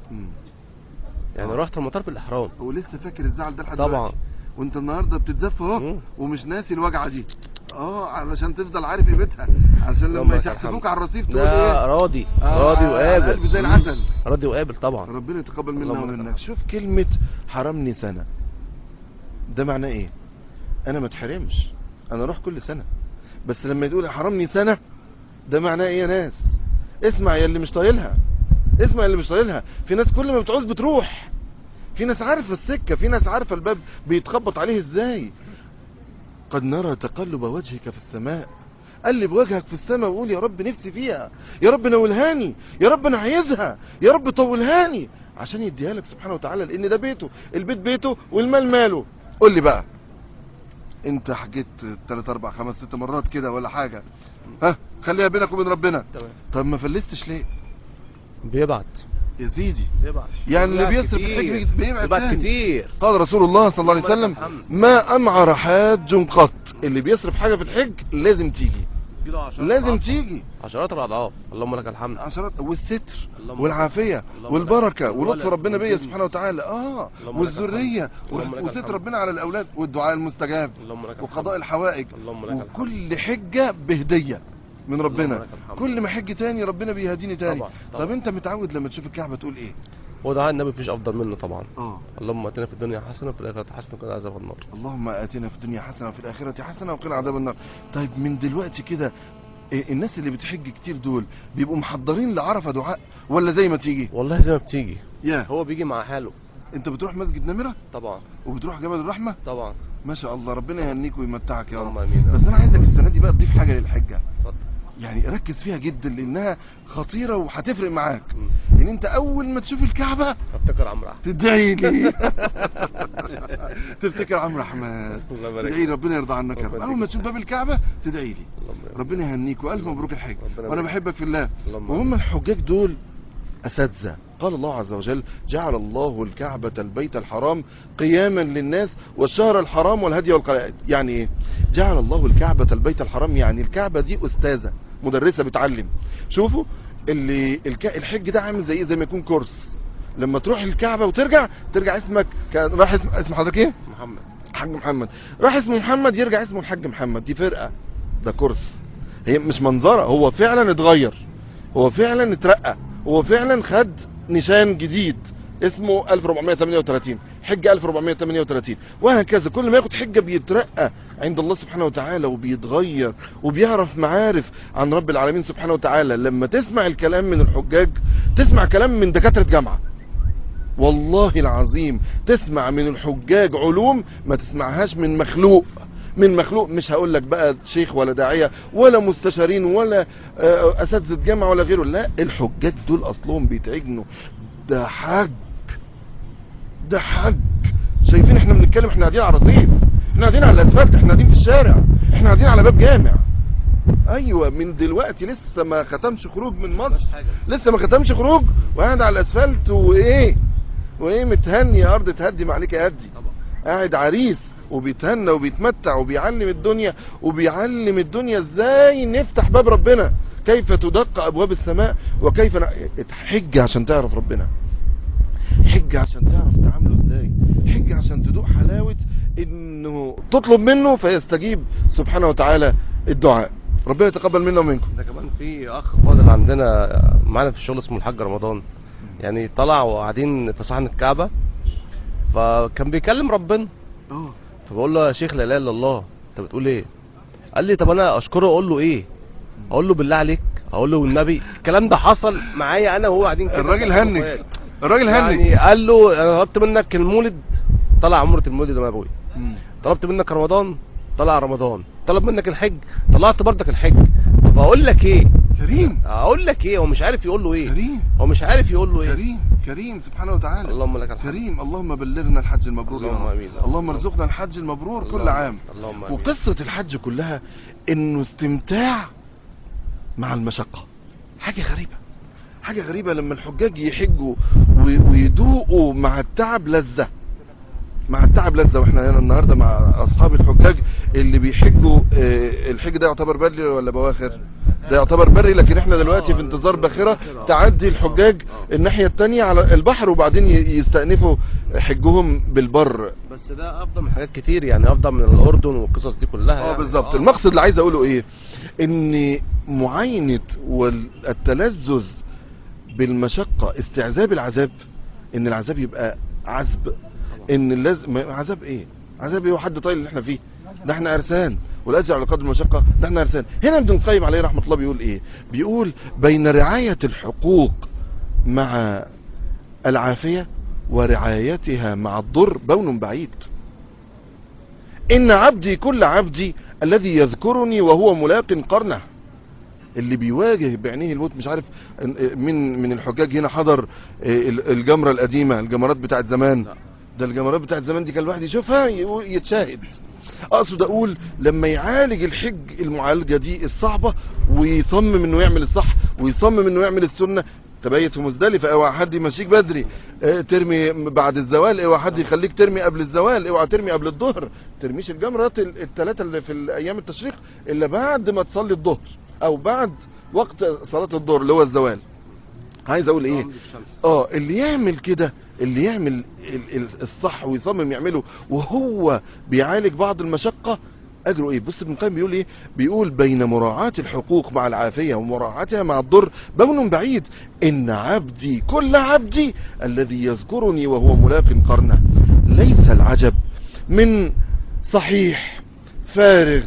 يعني رحت المطار بالاحرام. ولسه فاكر الزعل ده لحد طبعا دلوقتي. وانت النهارده بتتزف اهو ومش ناسي الوجعه دي. علشان تفضل عارف قيمتها عشان لما يشحتفوك على الرصيف تقول ايه؟ راضي وقابل. قلبي زي العسل. راضي وقابل طبعا. ربنا يتقبل منا ومنك. شوف كلمه حرمني سنه ده معناه ايه؟ انا ما اتحرمش، انا اروح كل سنه. بس لما تقول حرمني سنه ده معناه ايه يا ناس؟ اسمع يا اللي مش طايلها. اسمع اللي مش طايلها. في ناس كل ما بتعوز بتروح. في ناس عارفه السكه. في ناس عارفه الباب بيتخبط عليه ازاي. قد نرى تقلب وجهك في السماء. قلب وجهك في السماء وقول يا رب نفسي فيها، يا رب نولهاني، يا رب انا عايزها، يا رب طولهاني عشان يديها لك سبحانه وتعالى. لان ده بيته، البيت بيته والمال ماله. قول لي بقى انت حجيت 3 4 5 6 مرات كده ولا حاجه؟ خليها بينك وبين ربنا. طب ما فلستش ليه؟ بيبعت يا سيدي. بيبعت. يعني اللي بيصرف الحج بيبعت كتير. قال رسول الله صلى الله عليه وسلم ما امعر حاج قط. اللي بيصرف حاجه في الحج لازم تيجي. لازم تيجي عشرات الاضعاف. اللهم لك الحمد. عشرات. والستر والعافيه والبركه ولطف ربنا بيا سبحانه وتعالى. والذريه وستر ربنا على الاولاد والدعاء المستجاب وقضاء الحوائج. وكل حجه بهديه من ربنا. كل ما حج تاني ربنا بيهديني تاني. طب انت متعود لما تشوف الكعبه تقول ايه؟ هو دعاء النبي مفيش افضل منه طبعا. اللهم اتنا في الدنيا حسنه وفي الاخره حسنه وقنا عذاب النار. اللهم اتنا في الدنيا حسنه وفي الاخره حسنه وقنا عذاب النار. طيب من دلوقتي كده الناس اللي بتحج كتير دول بيبقوا محضرين لعرفه دعاء ولا زي ما تيجي؟ والله زي ما بتيجي. هو بيجي مع حاله. انت بتروح مسجد نمره؟ طبعا. وبتروح جبل الرحمه؟ طبعا. ما شاء الله. ربنا يهنيك ويمتعك يا رب. امين. بس انا عايزك السنه دي بقى تضيف حاجة للحجة، يعني ركز فيها جدا لانها خطيرة وهتفرق معاك. ان انت اول ما تشوف الكعبة افتكر عمرو احمد، تدعي لي تفتكر عمرو احمد، تدعي لي ربنا يرضى عنك يا رب. اول ما تشوف باب الكعبة تدعي لي ربنا يهنيك والف مبروك الحج، وانا بحبك في الله. وهم الحجاج دول اساتذة. قال الله عز وجل: جعل الله الكعبة البيت الحرام قياما للناس والشهر الحرام والهدي والقلائد. يعني ايه جعل الله الكعبة البيت الحرام؟ يعني الكعبة دي استاذة مدرسة بتعلم. شوفوا الحج ده عامل زي ما يكون كورس. لما تروح الكعبة وترجع اسمك راح اسم حضرتك ايه؟ محمد. حاج محمد. راح اسمه محمد يرجع اسمه الحاج محمد. دي فرقة، ده كورس. هي مش منظرة، هو فعلا اتغير، هو فعلا اترقى، هو فعلا خد نشان جديد اسمه 1438 حجة 1438 وهكذا. كل ما ياخد حجة بيترقى عند الله سبحانه وتعالى وبيتغير وبيعرف معارف عن رب العالمين سبحانه وتعالى. لما تسمع الكلام من الحجاج تسمع كلام من دكاترة جامعة، والله العظيم تسمع من الحجاج علوم ما تسمعهاش من مخلوق. من مخلوق مش هقول لك بقى شيخ ولا داعية ولا مستشارين ولا اساتذة جامعة ولا غيره، لا الحجاج دول اصلهم بيتعجنوا. ده حج، ده حج. شايفين احنا بنتكلم، احنا قاعدين على رصيف، احنا قاعدين على الاسفلت، احنا قاعدين في الشارع، احنا قاعدين على باب جامع. ايوه من دلوقتي لسه ما ختمش خروج من مصر، لسه ما ختمش خروج وقاعد على الاسفلت وايه متهني يا ارض تهدي ما عليك يا هدي. قاعد عريس وبيتهنى وبيتمتع وبيعلم الدنيا، وبيعلم الدنيا ازاي نفتح باب ربنا، كيف تدق ابواب السماء، وكيف حج عشان تعرف ربنا، حج عشان تعرف تعامله ازاي، حج عشان تدوق حلاوة انه تطلب منه فيستجيب سبحانه وتعالى الدعاء. ربنا يتقبل منا ومنكم. ده كمان في اخ فاضل عندنا معانا في الشغل اسمه الحاج رمضان، يعني طلع وقاعدين في صحن الكعبة فكان بيكلم ربنا، فبقول له يا شيخ لا اله الا الله انت بتقول ايه؟ قال لي طب انا اشكره اقول له ايه؟ اقول له بالله عليك، اقول له والنبي. الكلام ده حصل معايا انا وهو قاعدين كده. الراجل هنج، الراجل هنج. يعني قال له انا طلبت منك المولد، طلع عمرة المولد يا ابوي. طلبت منك رمضان، طلع رمضان. طلب منك الحج، طلعت بردك الحج. طب اقول لك ايه؟ كريم. اقول لك ايه؟ هو مش عارف يقول له ايه. كريم. هو مش عارف يقول له ايه. كريم سبحانه وتعالى. اللهم لك الحمد. كريم. اللهم بلغنا الحج المبرور. اللهم امين. اللهم ارزقنا الحج المبرور كل عام. اللهم امين. وقصة الحج كلها انه استمتاع مع المشقة. حاجة غريبة، حاجة غريبة لما الحجاج يحجوا ويدوقوا مع التعب لذة، مع التعب لذة. واحنا هنا النهاردة مع اصحاب الحجاج اللي بيحجوا. الحج ده يعتبر بري ولا بواخر؟ ده يعتبر بري، لكن احنا دلوقتي في انتظار باخرة تعدي الحجاج الناحية التانية على البحر وبعدين يستأنفوا حجهم بالبر. بس ده افضل من حاجات كتير، يعني افضل من الاردن والقصص دي كلها. يعني بالظبط. المقصد اللي عايز اقوله ايه؟ ان معاينة والتلذذ بالمشقة استعذاب العذاب، ان العذاب يبقى عذب، ان لازم عذاب ايه؟ عذاب ايه وحد طايل اللي احنا فيه؟ ده احنا ارسان، والاجر على قدر المشقة ده احنا ارسان. هنا ابن القيم عليه رحمة الله بيقول ايه؟ بيقول بين رعاية الحقوق مع العافية ورعايتها مع الضر بون بعيد. ان عبدي كل عبدي الذي يذكرني وهو ملاق قرنه. اللي بيواجه بعينيه الموت. مش عارف من الحجاج هنا حضر الجمرة القديمة، الجمرات بتاعت زمان. ده الجمرات بتاعت زمان دي كان الواحد يشوفها يتشاهد. اقصد اقول لما يعالج الحج المعالجة دي الصعبة ويصمم انه يعمل الصح ويصمم انه يعمل السنة. تبيت في مزدلفة، اوعى حد يمشيك بدري، ترمي بعد الزوال، اوعى حد يخليك ترمي قبل الزوال، اوعى ترمي قبل الظهر، ترميش الجمرات الثلاثة اللي في ايام التشريق الا بعد ما تصلي الظهر او بعد وقت صلاة الظهر اللي هو الزوال. عايز اقول ايه؟ اللي يعمل كده، اللي يعمل الصح ويصمم يعمله وهو بيعالج بعض المشقة اجره ايه؟ بص ابن القيم بيقول ايه؟ بيقول بين مراعاة الحقوق مع العافية ومراعاتها مع الضر بون بعيد. ان عبدي كل عبدي الذي يذكرني وهو ملاق قرنه. ليس العجب من صحيح فارغ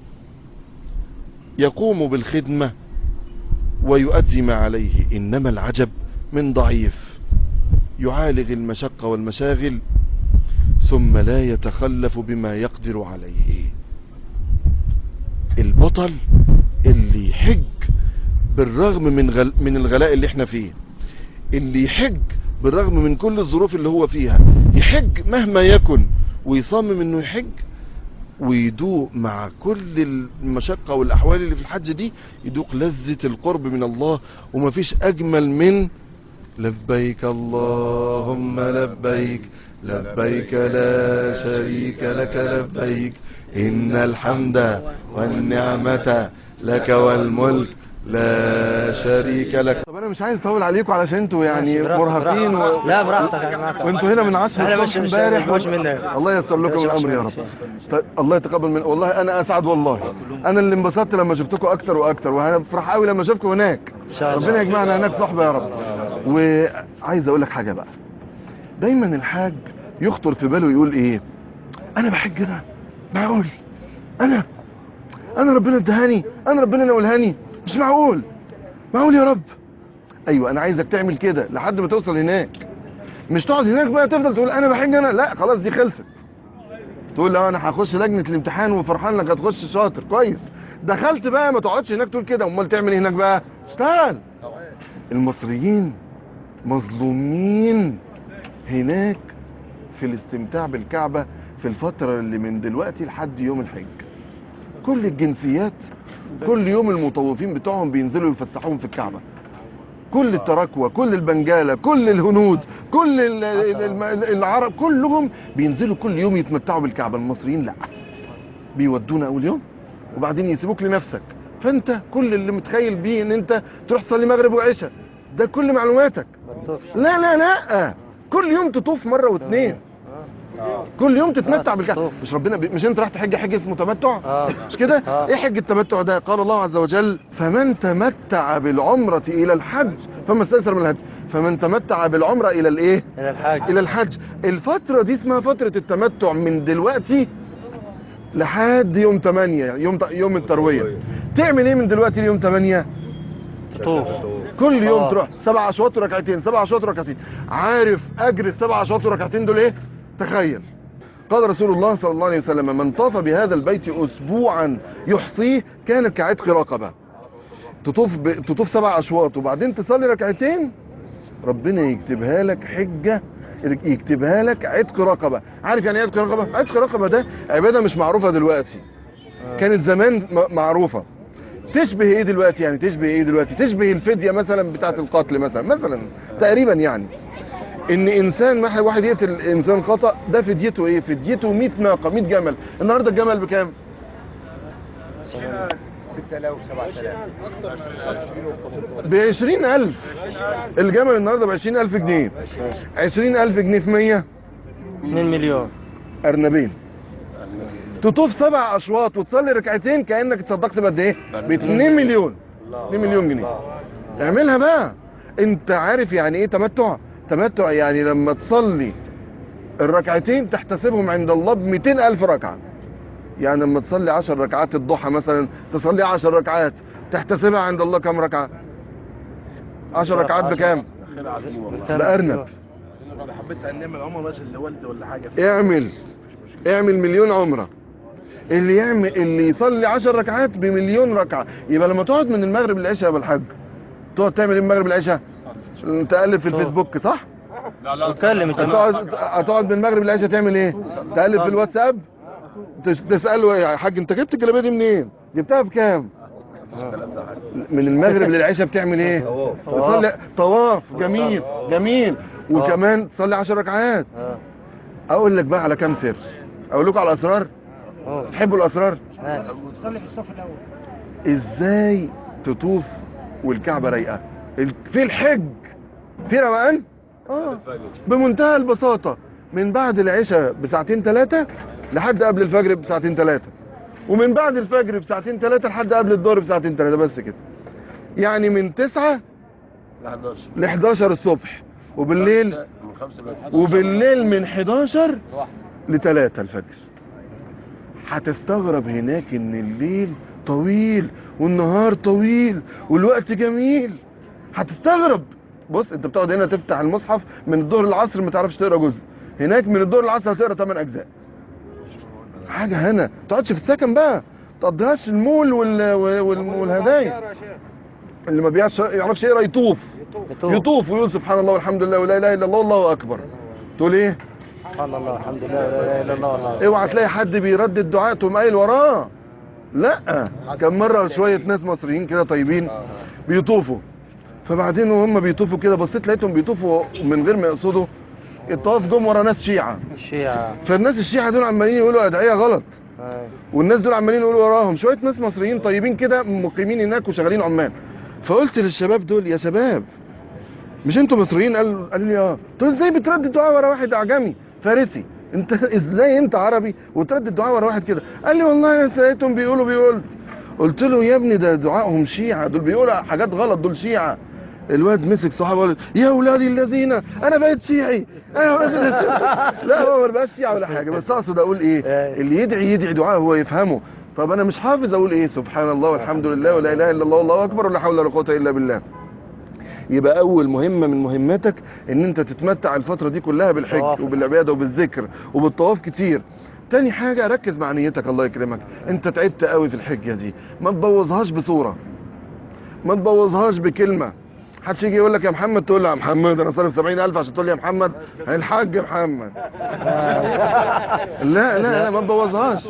يقوم بالخدمة ويؤدي ما عليه، انما العجب من ضعيف يعالج المشقة والمشاغل ثم لا يتخلف بما يقدر عليه. البطل اللي يحج بالرغم من الغلاء اللي احنا فيه، اللي يحج بالرغم من كل الظروف اللي هو فيها، يحج مهما يكن ويصمم انه يحج ويدوق مع كل المشقة والاحوال اللي في الحج دي، يدوق لذة القرب من الله. ومفيش اجمل من لبيك اللهم لبيك لبيك لا شريك لك لبيك إن الحمد والنعمة لك والملك لا شريك لك. طب انا مش عايز اطول عليكم علشان انتوا يعني مرهقين لا براحتك يا جماعه، وانتوا هنا من 10 الصبح امبارح. الله ييسر لكم الامر يا رب. طيب الله يتقبل من والله انا اسعد والله. انا اللي انبسطت لما شفتكم اكتر واكتر، وهنفرح قوي لما اشوفكم هناك. ربنا يجمعنا هناك صحبه يا رب. وعايز اقول لك حاجه بقى، دايما الحاج يخطر في باله يقول ايه؟ انا بحج ده معقول؟ انا ربنا ادهاني، انا ربنا نولهاني، مش معقول يا رب. ايوه انا عايزك تعمل كده لحد ما توصل هناك، مش تقعد هناك بقى تفضل تقول انا بحج انا، لا خلاص دي خلصت. تقول لا انا هخش لجنه الامتحان وفرحان لك هتخش شاطر كويس، دخلت بقى ما تقعدش هناك تقول كده. امال تعمل هناك بقى؟ اشتغل. المصريين مظلومين هناك في الاستمتاع بالكعبة في الفترة اللي من دلوقتي لحد يوم الحج. كل الجنسيات كل يوم المطوفين بتوعهم بينزلوا يفسحوهم في الكعبة، كل التراكوة، كل البنجالة، كل الهنود، كل العرب، كلهم بينزلوا كل يوم يتمتعوا بالكعبة. المصريين لا، بيودونا اول يوم وبعدين يسيبوك لنفسك. فانت كل اللي متخيل بيه ان انت تروح تصلي مغرب وعشاء، ده كل معلوماتك. لا لا لا، كل يوم تطوف مرة واثنين، كل يوم تتمتع بالكعبة. مش ربنا مش انت راح تحج حج اسمه تمتع؟ مش كده؟ ايه حج التمتع ده؟ قال الله عز وجل فمن تمتع بالعمرة الى الحج فما استيسر من الهدي، فمن تمتع بالعمرة الى الايه؟ الى الحج. الفترة دي اسمها فترة التمتع من دلوقتي لحد يوم 8 يوم التروية. تعمل ايه من دلوقتي ليوم 8؟ تطوف كل يوم، تروح 7 اشواط وركعتين، 7 اشواط وركعتين. عارف اجر ال7 اشواط وركعتين دول ايه؟ تخيل. قال رسول الله صلى الله عليه وسلم من طاف بهذا البيت اسبوعا يحصيه كانت كعتق رقبه. تطوف 7 اشواط وبعدين تصلي ركعتين، ربنا يكتبها لك حجه، يكتبها لك عتق رقبه. عارف يعني ايه عتق رقبه؟ عتق رقبه ده عباده مش معروفه دلوقتي، كانت زمان معروفه. تشبه ايه دلوقتي؟ يعني تشبه ايه دلوقتي؟ تشبه الفديه مثلا بتاعه القتل مثلا تقريبا. يعني ان انسان واحد يقتل انسان خطأ، ده فديته ايه؟ فديته 100 ناقه، 100 جمل. النهارده الجمل بكام؟ 6000 7000 ب 20000. الجمل النهارده ب 20000 جنيه. 20000 جنيه في 100 2 مليون ارنبين. تطوف 7 اشواط وتصلي ركعتين كانك اتصدقت بقد ايه؟ ب 2 مليون. 2 مليون جنيه. اعملها بقى. انت عارف يعني ايه تمتع؟ تمتع يعني لما تصلي الركعتين تحتسبهم عند الله ب 200,000 ركعه. يعني لما تصلي 10 ركعات الضحى مثلا، تصلي 10 ركعات تحتسبها عند الله كم ركعه؟ 10 ركعات بكام؟ بأرنب. حبيت نعمل عمره مثلا لوالدي ولا حاجه، اعمل مليون عمره. اللي يصلي 10 ركعات ب1,000,000 ركعه. يبقى لما تقعد من المغرب للعشاء يا ابو الحاج، تقعد تعمل ايه من المغرب للعشاء؟ تقلب في الفيسبوك صح؟ لا اتكلم الجماعه. هتقعد من المغرب للعشاء تعمل ايه؟ تقلب في الواتساب، تساله يا حاج انت جبت الجلابيه دي منين؟ جبتها بكام؟ من المغرب للعشاء بتعمل ايه؟ تصلي طواف. جميل. وكمان تصلي 10 ركعات. اقول لك بقى على كام سر، اقول لكم على اسرار. تحبوا الاسرار؟ تصلي في الصف الاول. ازاي تطوف والكعبه رايقه في الحج؟ في روقان بمنتهى البساطه. من بعد العشاء بساعتين 3 لحد قبل الفجر بساعتين 3، ومن بعد الفجر بساعتين 3 لحد قبل الظهر بساعتين 3، بس كده. يعني من 9 ل 11 الصبح، وبالليل من 11 ل 3 الفجر. هتستغرب هناك ان الليل طويل والنهار طويل والوقت جميل. هتستغرب. بص انت بتقعد هنا تفتح المصحف من الظهر للعصر ما تعرفش تقرا جزء، هناك من الظهر للعصر هتقرا 8 اجزاء. حاجه هنا. ما تقعدش في السكن بقى، تقضيهاش المول والهدايا. اللي ما يعرفش يقرا يطوف ويقول سبحان الله والحمد لله ولا اله الا الله والله اكبر. تقول ايه؟ سبحان الله الحمد لله ولا اله الا الله والله. اوعى تلاقي حد بيردد دعاء تقوم قايل وراه. لا، كان مره شويه ناس مصريين كده طيبين بيطوفوا، فبعدين وهم بيطوفوا كده بصيت لقيتهم بيطوفوا من غير ما يقصدوا الطواف، جم ورا ناس شيعه. فالناس الشيعه دول عمالين يقولوا ادعيه غلط، والناس دول عمالين يقولوا وراهم. شويه ناس مصريين طيبين كده مقيمين هناك وشغالين عمال. فقلت للشباب دول يا شباب مش انتوا مصريين؟ قالوا لي اه. قلت ازاي بتردد دعاء ورا واحد اعجمي فارسي؟ انت ازاي انت عربي وتردد دعاء ورا واحد كده؟ قال لي والله انا سمعتهم بيقولوا بيقولت. قلت له يا ابني ده دعائهم شيعه، دول بيقولوا حاجات غلط، دول شيعه. الواد مسك صحابه وقال يا اولادي الذين انا بقيت شيعي. لا هو ما بقاش شيعي ولا حاجه، بس اقصد اقول ايه، اللي يدعي دعاء هو يفهمه. طب انا مش حافظ اقول ايه سبحان الله والحمد لله ولا اله الا الله والله اكبر ولا حول ولا قوه الا بالله. يبقى اول مهمه من مهماتك ان انت تتمتع الفتره دي كلها بالحج وبالعباده وبالذكر وبالطواف كتير. تاني حاجه ركز مع نيتك، الله يكرمك. انت تعبت قوي في الحجه دي، ما تبوظهاش بصوره، ما تبوظهاش بكلمه. محدش يجي يقول لك يا محمد تقول له يا محمد انا صارف 70,000 عشان تقول لي يا محمد الحاج محمد. لا لا لا ما تبوظهاش.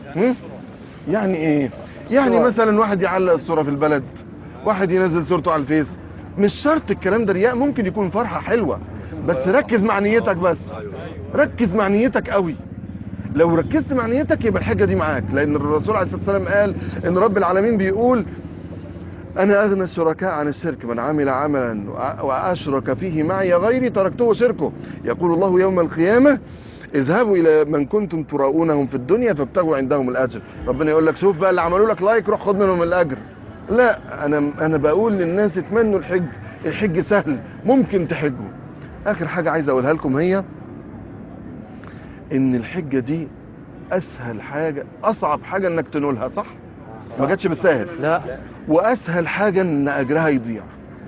يعني ايه؟ يعني مثلا واحد يعلق الصوره في البلد، واحد ينزل صورته على الفيس. مش شرط الكلام ده رياء، ممكن يكون فرحه حلوه، بس ركز مع نيتك. بس ركز مع نيتك قوي. لو ركزت مع نيتك يبقى الحاجه دي معاك، لان الرسول عليه الصلاه والسلام قال ان رب العالمين بيقول انا اغنى الشركاء عن الشرك، من عمل عملا واشرك فيه معي غيري تركته شركه. يقول الله يوم القيامه اذهبوا الى من كنتم تراؤونهم في الدنيا فابتغوا عندهم الاجر. ربنا يقول لك شوف بقى اللي عملوا لك لايك روح خد منهم الاجر. لا، انا بقول للناس اتمنوا الحج، الحج سهل ممكن تحجوا. اخر حاجه عايز اقولها لكم هي ان الحجه دي اسهل حاجه، اصعب حاجه انك تنولها، صح؟ ما جاتش بالسهل. لا. واسهل حاجه ان اجرها يضيع.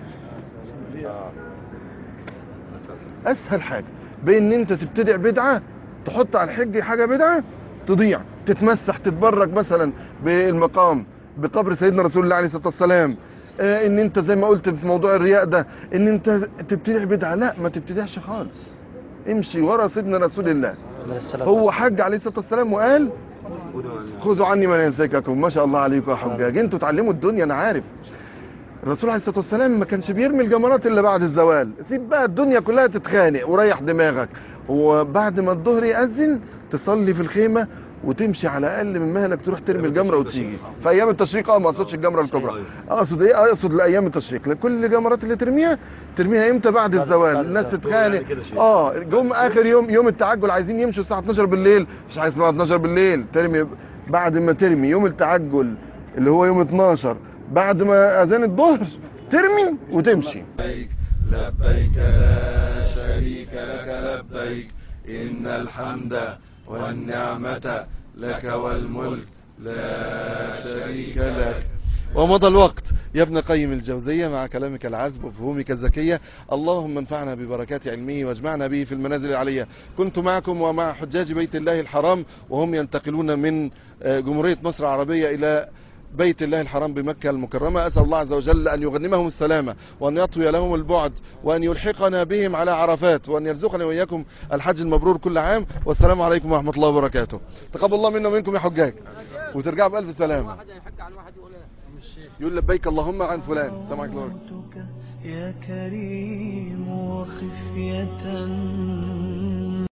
اسهل حاجه بين ان انت تبتدع بدعه، تحط على الحج حاجه بدعه تضيع، تتمسح تتبرك مثلا بالمقام بقبر سيدنا رسول الله عليه الصلاه والسلام. ان انت زي ما قلت في موضوع الرياء ده ان انت تبتدع بدعه، لا ما تبتدعش خالص، امشي ورا سيدنا رسول الله. هو حج عليه الصلاه والسلام وقال خذوا عني مناسككم. ما شاء الله عليكم يا حجاج، انتوا تعلموا الدنيا. انا عارف الرسول عليه الصلاه والسلام ما كانش بيرمي الجمرات الا بعد الزوال. سيب بقى الدنيا كلها تتخانق وريح دماغك، وبعد ما الظهر يأذن تصلي في الخيمه وتمشي على اقل من مهلك تروح ترمي الجمره وتيجي في ايام التشريق. ما اقصدش الجمره الكبرى، اقصد ايه؟ اقصد لايام التشريق. لكل الجمرات اللي ترميها امتى؟ بعد الزوال. الناس تتخانق. جم اخر يوم التعجل عايزين يمشوا الساعه 12 بالليل، مش عايز اسمها 12 بالليل، ترمي بعد ما ترمي يوم التعجل اللي هو يوم 12 بعد ما اذان الظهر ترمي وتمشي. لبيك لا شريك لك لبيك إن الحمد والنعمة لك والملك لا شريك لك. ومضى الوقت يا ابن قيم الجوزية مع كلامك العذب وفهومك الذكية. اللهم انفعنا ببركات علمه واجمعنا به في المنازل العلية. كنت معكم ومع حجاج بيت الله الحرام وهم ينتقلون من جمهورية مصر العربية إلى بيت الله الحرام بمكة المكرمة. أسأل الله عز وجل أن يغنمهم السلامة وأن يطوي لهم البعد وأن يلحقنا بهم على عرفات وأن يرزقنا وإياكم الحج المبرور كل عام. والسلام عليكم ورحمة الله وبركاته. تقبل الله منا ومنكم يا حجاج، وترجعوا بألف سلامة. يقول لبيك اللهم عن فلان. سمعك الله يا كريم وخفية